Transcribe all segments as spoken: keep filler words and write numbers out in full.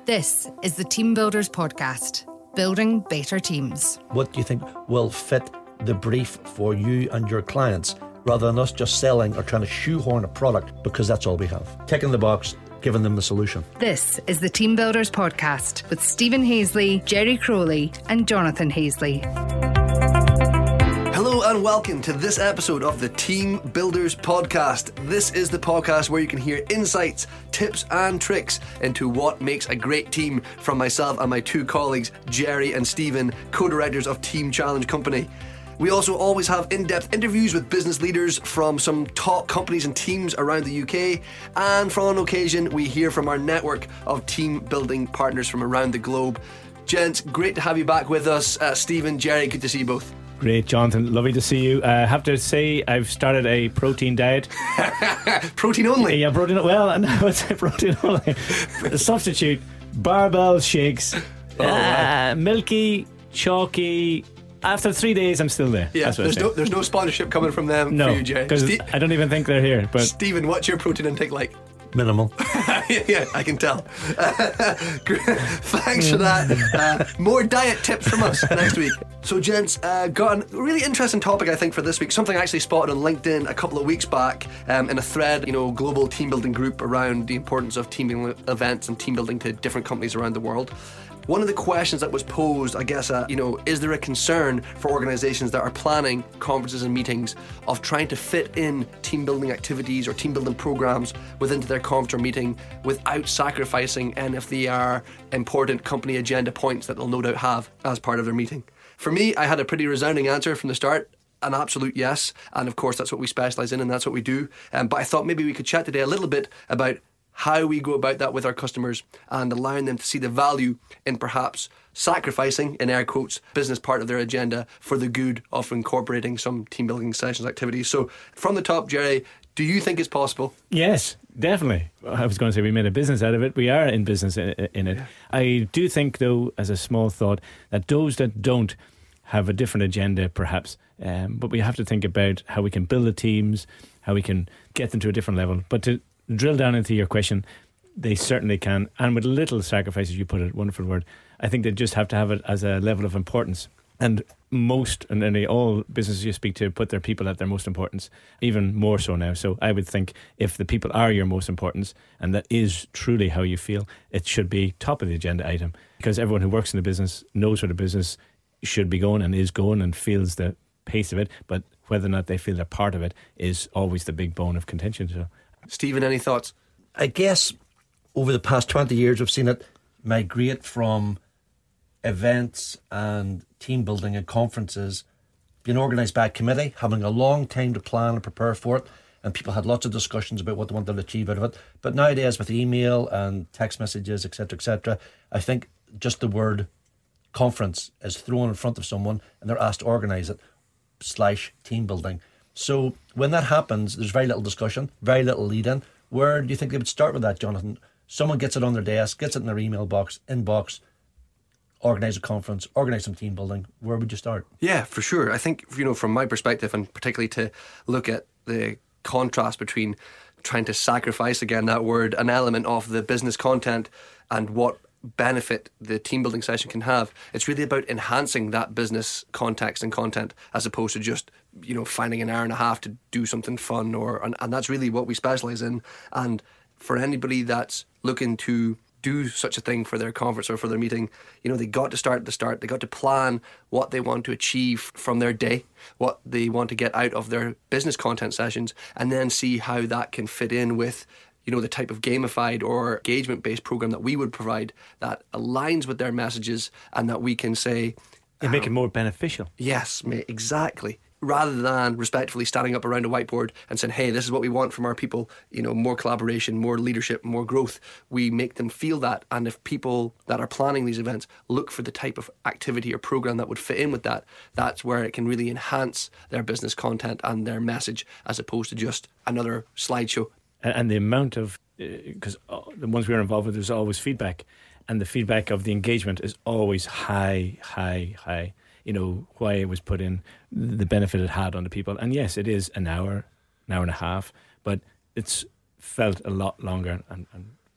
This is the Team Builders Podcast, building better teams. What do you think will fit the brief for you and your clients, rather than us just selling or trying to shoehorn a product because that's all we have? Ticking the box, giving them the solution. This is the Team Builders Podcast with Stephen Hazley, Jerry Crowley and Jonathan Hazley. Hello and welcome to this episode of the Team Builders Podcast. This is the podcast where you can hear insights, tips and tricks into what makes a great team from myself and my two colleagues, Jerry and Stephen, co-directors of Team Challenge Company. We also always have in-depth interviews with business leaders from some top companies and teams around the U K, and from on occasion we hear from our network of team building partners from around the globe. Gents, great to have you back with us. Uh, Stephen, Jerry, good to see you both. Great, Jonathan. Lovely to see you. I uh, have to say, I've started a protein diet. Protein only? Yeah, protein. Well, no, it's protein only. Substitute barbell shakes. Oh, uh, wow. Milky, chalky. After three days, I'm still there. Yeah, there's no, there's no sponsorship coming from them no, for you, Jay. because Ste- I don't even think they're here. But Stephen, what's your protein intake like? Minimal. Yeah, I can tell. Uh, thanks for that. Uh, more diet tips from us next week. So, gents, uh, got a really interesting topic, I think, for this week. Something I actually spotted on LinkedIn a couple of weeks back um, in a thread, you know, global team building group around the importance of team building events and team building to different companies around the world. One of the questions that was posed, I guess, uh, you know, is there a concern for organisations that are planning conferences and meetings of trying to fit in team building activities or team building programmes within their conference or meeting without sacrificing any of the uh, important company agenda points that they'll no doubt have as part of their meeting? For me, I had a pretty resounding answer from the start. An absolute yes. And of course, that's what we specialise in and that's what we do. Um, but I thought maybe we could chat today a little bit about how we go about that with our customers and allowing them to see the value in perhaps sacrificing, in air quotes, business part of their agenda for the good of incorporating some team building sessions activities. So from the top, Jerry, do you think it's possible? Yes, definitely. I was going to say we made a business out of it. We are in business in, in it. Yeah. I do think, though, as a small thought, that those that don't have a different agenda, perhaps, um, but we have to think about how we can build the teams, how we can get them to a different level. But to drill down into your question, they certainly can, and with little sacrifices, you put it, wonderful word. I think they just have to have it as a level of importance. And most, and nearly all businesses you speak to put their people at their most importance, even more so now. So I would think if the people are your most importance, and that is truly how you feel, it should be top of the agenda item, because everyone who works in the business knows where the business should be going and is going and feels the pace of it, but whether or not they feel they're part of it is always the big bone of contention. So, Stephen, any thoughts? I guess over the past twenty years we've seen it migrate from events and team building and conferences being organised by a committee, having a long time to plan and prepare for it, and people had lots of discussions about what they wanted to achieve out of it. But nowadays, with email and text messages, etc, etc, I think just the word conference is thrown in front of someone and they're asked to organise it slash team building. So when that happens, there's very little discussion, very little lead-in. Where do you think they would start with that, Jonathan? Someone gets it on their desk, gets it in their email box, inbox, organise a conference, organise some team building. Where would you start? Yeah, for sure. I think, you know, from my perspective, and particularly to look at the contrast between trying to sacrifice, again, that word, an element of the business content and what benefit the team building session can have. It's really about enhancing that business context and content as opposed to just, you know, finding an hour and a half to do something fun, or and, and that's really what we specialise in. And for anybody that's looking to do such a thing for their conference or for their meeting, you know, they got to start at the start. They got to plan what they want to achieve from their day, what they want to get out of their business content sessions, and then see how that can fit in with, you know, the type of gamified or engagement-based program that we would provide that aligns with their messages and that we can say... They make um, it more beneficial. Yes, mate, exactly. Rather than respectfully standing up around a whiteboard and saying, hey, this is what we want from our people, you know, more collaboration, more leadership, more growth. We make them feel that. And if people that are planning these events look for the type of activity or program that would fit in with that, that's where it can really enhance their business content and their message as opposed to just another slideshow. And the amount of, because uh, the ones we're involved with, there's always feedback, and the feedback of the engagement is always high, high, high. You know, why it was put in, the benefit it had on the people. And yes, it is an hour, an hour and a half, but it's felt a lot longer and, and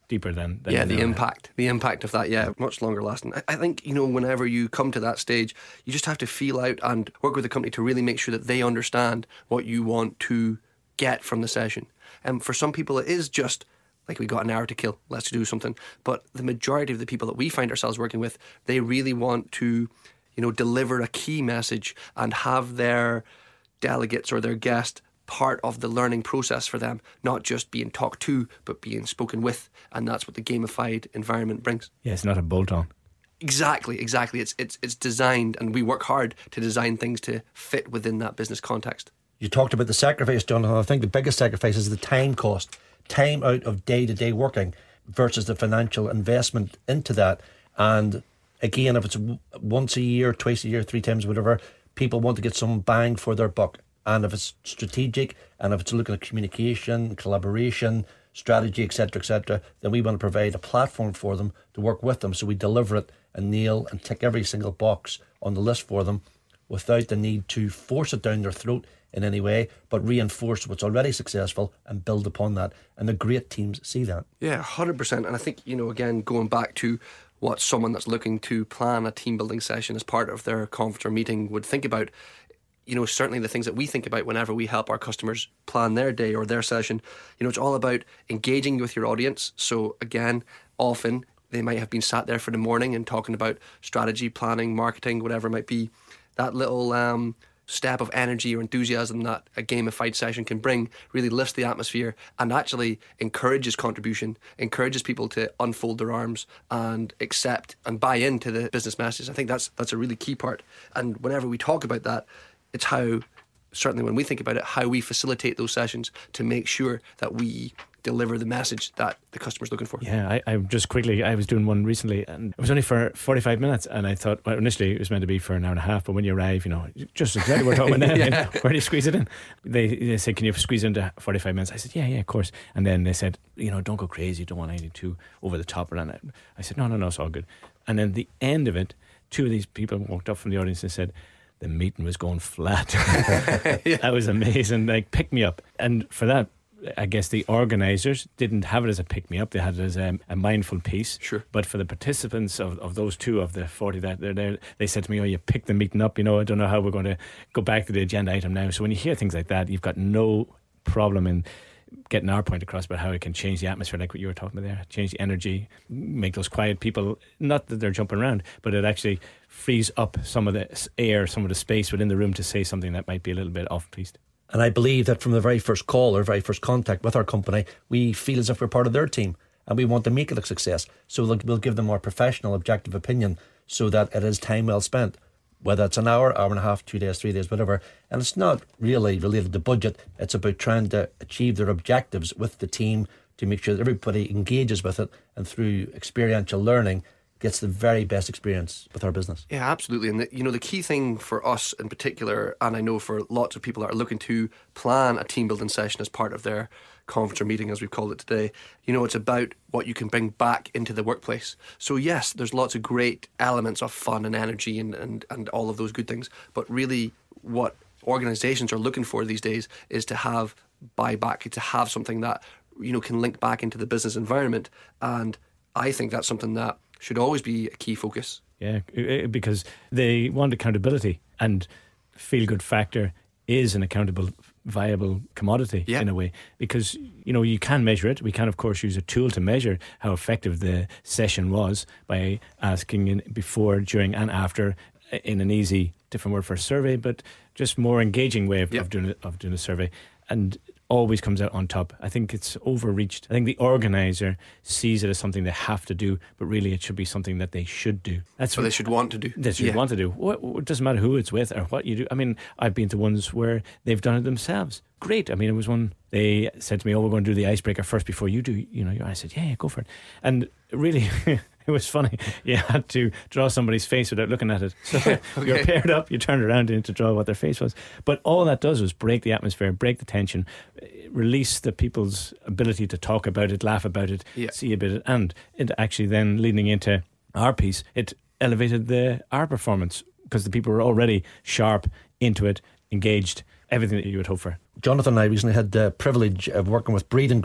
deeper than, than yeah, the know. impact, the impact of that, yeah, much longer lasting. I, I think, you know, whenever you come to that stage, you just have to feel out and work with the company to really make sure that they understand what you want to get from the session. And for some people, it is just like, we got an hour to kill, let's do something. But the majority of the people that we find ourselves working with, they really want to, you know, deliver a key message and have their delegates or their guest part of the learning process for them, not just being talked to, but being spoken with. And that's what the gamified environment brings. Yeah, it's not a bolt-on. Exactly, exactly. It's it's it's designed, and we work hard to design things to fit within that business context. You talked about the sacrifice, Jonathan. I think the biggest sacrifice is the time cost, time out of day-to-day working versus the financial investment into that. And again, if it's once a year, twice a year, three times, whatever, people want to get some bang for their buck. And if it's strategic, and if it's looking at communication, collaboration, strategy, et cetera, et cetera, then we want to provide a platform for them to work with them, so we deliver it and nail and tick every single box on the list for them without the need to force it down their throat in any way, but reinforce what's already successful and build upon that. And the great teams see that. Yeah, one hundred percent. And I think, you know, again, going back to what someone that's looking to plan a team building session as part of their conference or meeting would think about, you know, certainly the things that we think about whenever we help our customers plan their day or their session, you know, it's all about engaging with your audience. So again, often they might have been sat there for the morning and talking about strategy, planning, marketing, whatever it might be. That little um, step of energy or enthusiasm that a gamified session can bring really lifts the atmosphere and actually encourages contribution, encourages people to unfold their arms and accept and buy into the business message. I think that's that's a really key part. And whenever we talk about that, it's how, certainly when we think about it, how we facilitate those sessions to make sure that we deliver the message that the customer's looking for. Yeah, I, I just quickly, I was doing one recently and it was only for forty-five minutes, and I thought, well, initially it was meant to be for an hour and a half, but when you arrive, you know, just exactly what we're talking about now, yeah. where do you squeeze it in? They, they said, can you squeeze it into forty-five minutes? I said, yeah, yeah, of course. And then they said, you know, don't go crazy, don't want anything too over the top. And I said, no, no, no, it's all good. And then the end of it, two of these people walked up from the audience and said, the meeting was going flat. yeah. That was amazing. Like, pick me up. And for that, I guess the organisers didn't have it as a pick me up. They had it as a, a mindful piece. Sure. But for the participants of, of those two of the forty that they're there, they said to me, "Oh, you picked the meeting up. You know, I don't know how we're going to go back to the agenda item now." So when you hear things like that, you've got no problem in getting our point across about how it can change the atmosphere, like what you were talking about there, change the energy, make those quiet people, not that they're jumping around, but it actually frees up some of the air, some of the space within the room to say something that might be a little bit off-piste. And I believe that from the very first call or very first contact with our company, we feel as if we're part of their team and we want to make it a success. So we'll give them our professional, objective opinion so that it is time well spent. Whether it's an hour, hour and a half, two days, three days, whatever. And it's not really related to budget. It's about trying to achieve their objectives with the team to make sure that everybody engages with it and through experiential learning gets the very best experience with our business. Yeah, absolutely. And the, you know, the key thing for us in particular, and I know for lots of people that are looking to plan a team building session as part of their conference or meeting, as we've called it today, you know, it's about what you can bring back into the workplace. So yes, there's lots of great elements of fun and energy and, and, and all of those good things. But really what organisations are looking for these days is to have buyback, to have something that, you know, can link back into the business environment. And I think that's something that should always be a key focus. Yeah, because they want accountability, and feel-good factor is an accountable, viable commodity yeah. in a way, because, you know, you can measure it. We can, of course, use a tool to measure how effective the session was by asking in before, during and after in an easy, different word for survey, but just more engaging way of, yeah. of doing of doing a survey. And always comes out on top. I think it's overreached. I think the organiser sees it as something they have to do, but really it should be something that they should do. That's what they should want to do. They should yeah. want to do. What, it doesn't matter who it's with or what you do. I mean, I've been to ones where they've done it themselves. Great. I mean, it was one, they said to me, oh, we're going to do the icebreaker first before you do, you know, I said, yeah, yeah, go for it. And really... it was funny. You had to draw somebody's face without looking at it. So okay. You're paired up, you turned around to draw what their face was. But all that does was break the atmosphere, break the tension, release the people's ability to talk about it, laugh about it, yeah. see a bit. And it actually then leading into our piece, it elevated the our performance because the people were already sharp, into it, engaged, everything that you would hope for. Jonathan and I recently had the privilege of working with Breathing Group,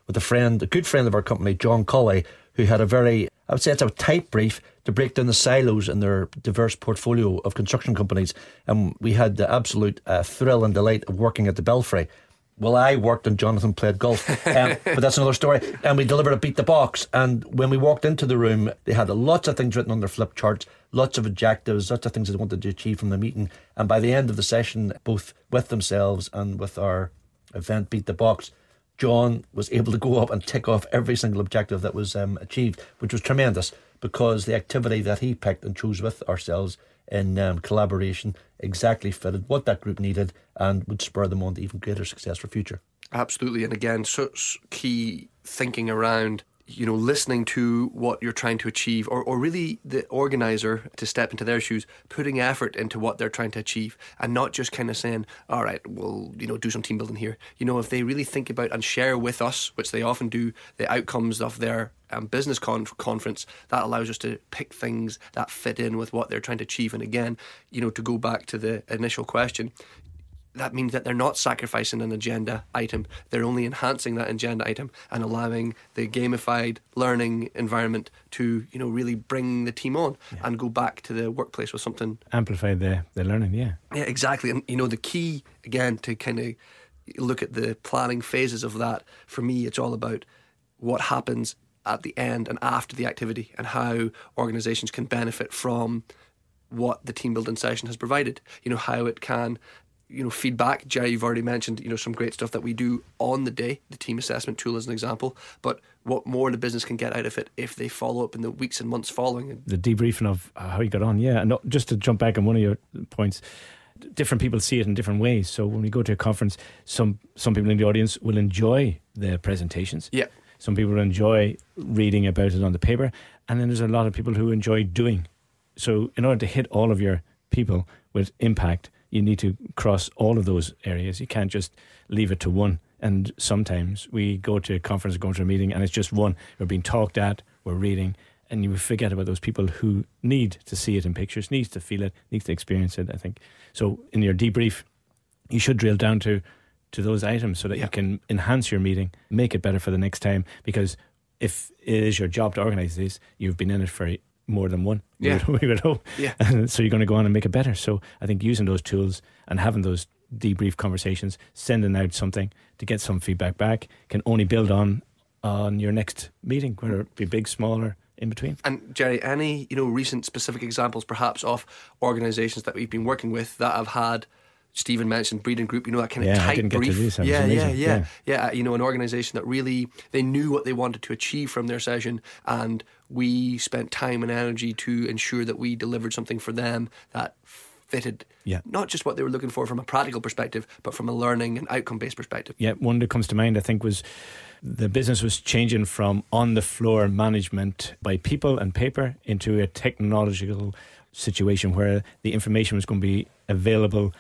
with a friend, a good friend of our company, John Colley, who had a very, I would say it's a tight brief to break down the silos in their diverse portfolio of construction companies. And we had the absolute uh, thrill and delight of working at the Belfry. Well, I worked and Jonathan played golf, um, but that's another story. And we delivered a beat the box. And when we walked into the room, they had lots of things written on their flip charts, lots of objectives, lots of things they wanted to achieve from the meeting. And by the end of the session, both with themselves and with our event Beat the Box, John was able to go up and tick off every single objective that was um, achieved, which was tremendous, because the activity that he picked and chose with ourselves in um, collaboration exactly fitted what that group needed and would spur them on to even greater success for future. Absolutely. And again, such key thinking around, you know, listening to what you're trying to achieve, or, or really the organizer, to step into their shoes, putting effort into what they're trying to achieve, and not just kind of saying, all right, we'll, you know, do some team building here. You know, if they really think about and share with us, which they often do, the outcomes of their um, business con- conference, that allows us to pick things that fit in with what they're trying to achieve. And again, you know, to go back to the initial question, that means that they're not sacrificing an agenda item. They're only enhancing that agenda item and allowing the gamified learning environment to, you know, really bring the team on yeah. and go back to the workplace with something. Amplify the, the learning, yeah. Yeah, exactly. And, you know, the key, again, to kind of look at the planning phases of that, for me, it's all about what happens at the end and after the activity, and how organisations can benefit from what the team building session has provided. You know, how it can... you know, feedback. Jerry, you've already mentioned, you know, some great stuff that we do on the day. The team assessment tool is an example. But what more the business can get out of it if they follow up in the weeks and months following. The debriefing of how you got on, yeah. And just to jump back on one of your points, different people see it in different ways. So when we go to a conference, some some people in the audience will enjoy the presentations. Yeah. Some people enjoy reading about it on the paper. And then there's a lot of people who enjoy doing. So in order to hit all of your people with impact, you need to cross all of those areas. You can't just leave it to one. And sometimes we go to a conference, go to a meeting, and it's just one. We're being talked at, we're reading, and you forget about those people who need to see it in pictures, needs to feel it, needs to experience it, I think. So in your debrief, you should drill down to, to those items so that yeah. you can enhance your meeting, make it better for the next time. Because if it is your job to organise this, you've been in it for more than one. Yeah. We would, we would hope. Yeah. And so you're going to go on and make it better. So I think using those tools and having those debrief conversations, sending out something to get some feedback back, can only build on on your next meeting, whether it be big, small, or in between. And Jerry, any, you know, recent specific examples perhaps of organisations that we've been working with that have had, Stephen mentioned Breeding Group, you know, that kind of yeah, tight I didn't brief. Get to do this. Yeah, yeah, yeah, yeah, yeah. You know, an organisation that really, they knew what they wanted to achieve from their session, and we spent time and energy to ensure that we delivered something for them that fitted yeah. not just what they were looking for from a practical perspective, but from a learning and outcome-based perspective. Yeah, one that comes to mind, I think, was the business was changing from on-the-floor management by people and paper into a technological situation where the information was going to be available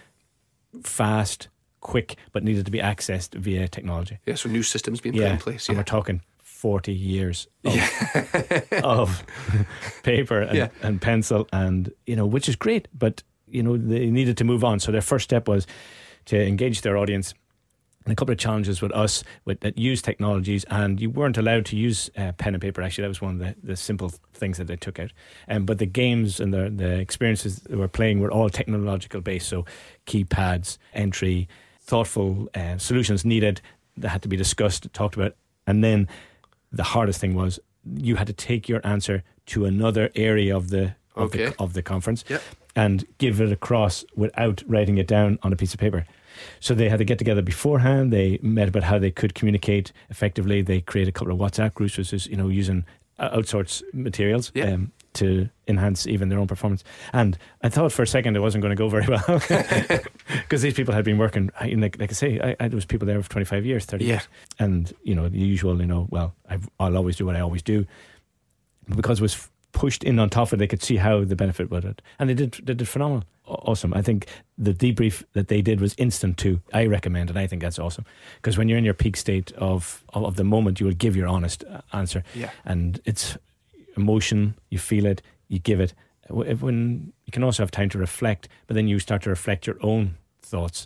fast, quick, but needed to be accessed via technology. Yeah, so new systems being yeah, put in place. And yeah. we're talking forty years of, yeah. of paper and, yeah. and pencil, and, you know, which is great, but, you know, they needed to move on. So their first step was to engage their audience. And a couple of challenges with us with that use technologies, and you weren't allowed to use uh, pen and paper. Actually, that was one of the, the simple things that they took out. Um, but the games and the the experiences they were playing were all technological based. So keypads, entry, thoughtful uh, solutions needed that had to be discussed, talked about. And then the hardest thing was you had to take your answer to another area of the of, okay. the, of the conference yep. and give it across without writing it down on a piece of paper. So they had to get together beforehand. They met about how they could communicate effectively. They created a couple of WhatsApp groups, which is, you know, using outsourced materials yeah. um, to enhance even their own performance. And I thought for a second it wasn't going to go very well because these people had been working, like, like I say, I, I, there was people there for twenty-five years, thirty yeah. years. And, you know, the usual, you know, well, I've, I'll always do what I always do. But because it was pushed in on top of it, they could see how the benefit would it. And they did, they did phenomenal. Awesome. I think the debrief that they did was instant too. I recommend it. I think that's awesome because when you're in your peak state of, of of the moment, you will give your honest answer. Yeah. And it's emotion. You feel it. You give it. When you can also have time to reflect, but then you start to reflect your own thoughts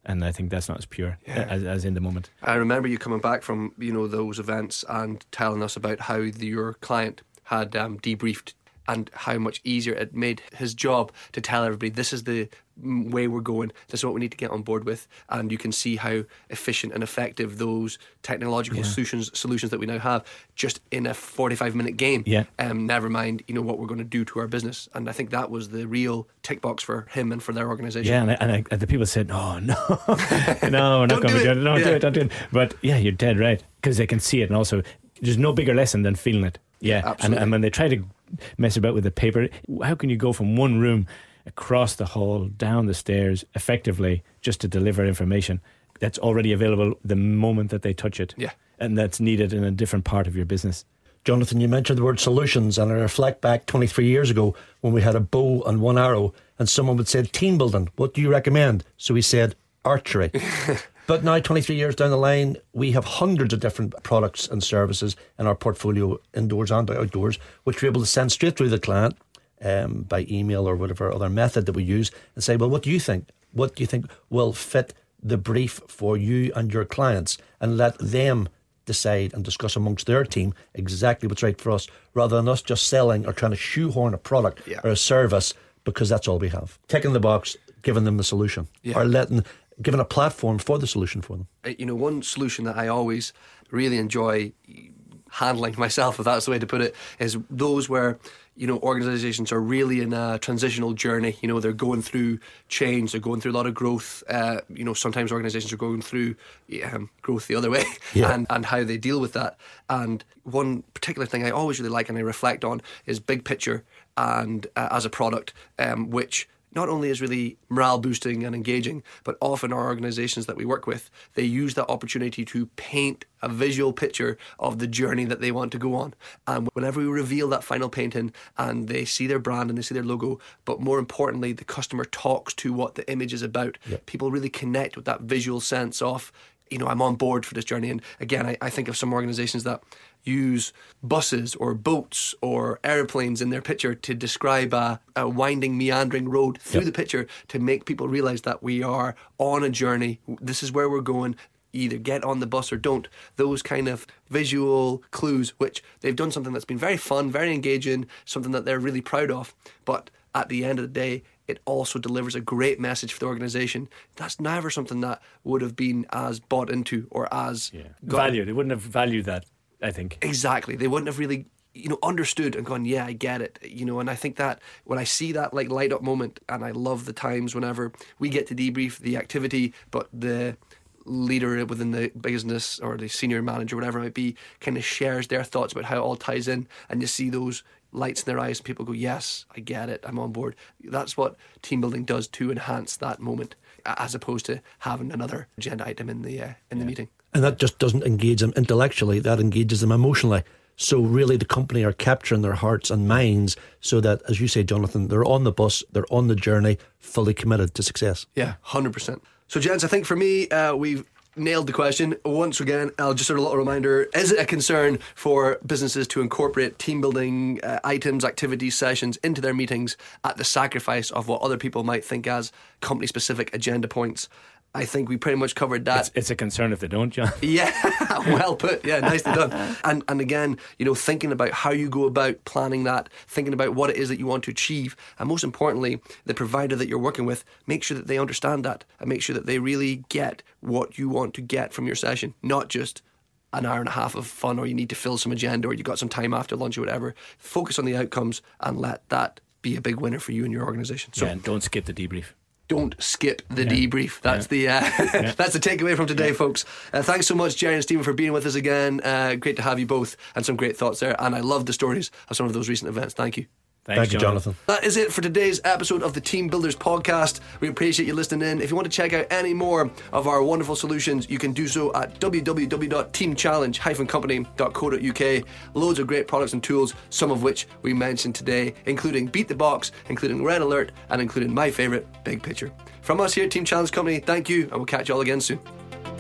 and I think that's not as pure Yeah. as, as in the moment. I remember you coming back from, you know, those events and telling us about how the, your client had um, debriefed and how much easier it made his job to tell everybody, this is the way we're going, this is what we need to get on board with. And you can see how efficient and effective those technological Yeah. solutions solutions that we now have, just in a forty-five minute game. Yeah. Um, never mind, you know, what we're going to do to our business. And I think that was the real tick box for him and for their organisation. Yeah, and, I, and, I, and the people said, "Oh no, no, we're not Don't going do to do it. it. Don't do Yeah. it. Don't do it." But yeah, you're dead right, because they can see it, and also there's no bigger lesson than feeling it. Yeah, and, Absolutely. and when they try to mess about with the paper, how can you go from one room across the hall, down the stairs, effectively just to deliver information that's already available the moment that they touch it? Yeah. And that's needed in a different part of your business. Jonathan, you mentioned the word solutions, and I reflect back twenty-three years ago when we had a bow and one arrow, and someone would say, team building, what do you recommend? So we said, archery. But now, twenty-three years down the line, we have hundreds of different products and services in our portfolio, indoors and outdoors, which we're able to send straight through the client um, by email or whatever other method that we use, and say, well, what do you think? What do you think will fit the brief for you and your clients? And let them decide and discuss amongst their team exactly what's right for us, rather than us just selling or trying to shoehorn a product Yeah. or a service because that's all we have. Ticking the box, giving them the solution, Yeah. or letting giving a platform for the solution for them. Uh, You know, one solution that I always really enjoy handling myself, if that's the way to put it, is those where, you know, organisations are really in a transitional journey. You know, they're going through change, they're going through a lot of growth. Uh, you know, sometimes organisations are going through um, growth the other way, Yeah. and, and how they deal with that. And one particular thing I always really like and I reflect on is big picture and uh, as a product, um, which not only is really morale boosting and engaging, but often our organisations that we work with, they use that opportunity to paint a visual picture of the journey that they want to go on. And whenever we reveal that final painting and they see their brand and they see their logo, but more importantly, the customer talks to what the image is about, Yep. people really connect with that visual sense of, you know, I'm on board for this journey. And again, I, I think of some organisations that use buses or boats or airplanes in their picture to describe a, a winding, meandering road through Yep. the picture to make people realise that we are on a journey. This is where we're going. Either get on the bus or don't. Those kind of visual clues, which they've done something that's been very fun, very engaging, something that they're really proud of. But at the end of the day, it also delivers a great message for the organisation. That's never something that would have been as bought into or as got- Value. They wouldn't have valued that, I think. Exactly. They wouldn't have really, you know, understood and gone, yeah, I get it. You know, and I think that when I see that like light up moment, and I love the times whenever we get to debrief the activity, but the leader within the business or the senior manager, whatever it might be, kind of shares their thoughts about how it all ties in, and you see those lights in their eyes and people go, yes, I get it, I'm on board. That's what team building does to enhance that moment, as opposed to having another agenda item in the uh, in the meeting. And that just doesn't engage them intellectually, that engages them emotionally. So really the company are capturing their hearts and minds so that, as you say, Jonathan, they're on the bus, they're on the journey, fully committed to success. Yeah, one hundred percent. So, gents, I think for me, uh, we've nailed the question. Once again, I'll just sort of a little reminder, is it a concern for businesses to incorporate team building uh, items, activities, sessions into their meetings at the sacrifice of what other people might think as company-specific agenda points? I think we pretty much covered that. It's, it's a concern if they don't, John. Yeah, well put. Yeah, nicely done. And and again, you know, thinking about how you go about planning that, thinking about what it is that you want to achieve, and most importantly, the provider that you're working with, make sure that they understand that and make sure that they really get what you want to get from your session, not just an hour and a half of fun, or you need to fill some agenda, or you got some time after lunch or whatever. Focus on the outcomes and let that be a big winner for you and your organisation. So Yeah, and don't skip the debrief. don't skip the Yeah. debrief. That's Yeah. the uh, that's the takeaway from today, folks. Uh, thanks so much, Jerry and Stephen, for being with us again. Uh, great to have you both, and some great thoughts there. And I love the stories of some of those recent events. Thank you. Thanks, Thank you, Jonathan. That is it for today's episode of the Team Builders podcast. We appreciate you listening in. If you want to check out any more of our wonderful solutions, you can do so at w w w dot team challenge dash company dot co dot u k. Loads of great products and tools, some of which we mentioned today, including Beat the Box, including Red Alert, and including my favourite, Big Picture. From us here at Team Challenge Company, thank you, and we'll catch you all again soon.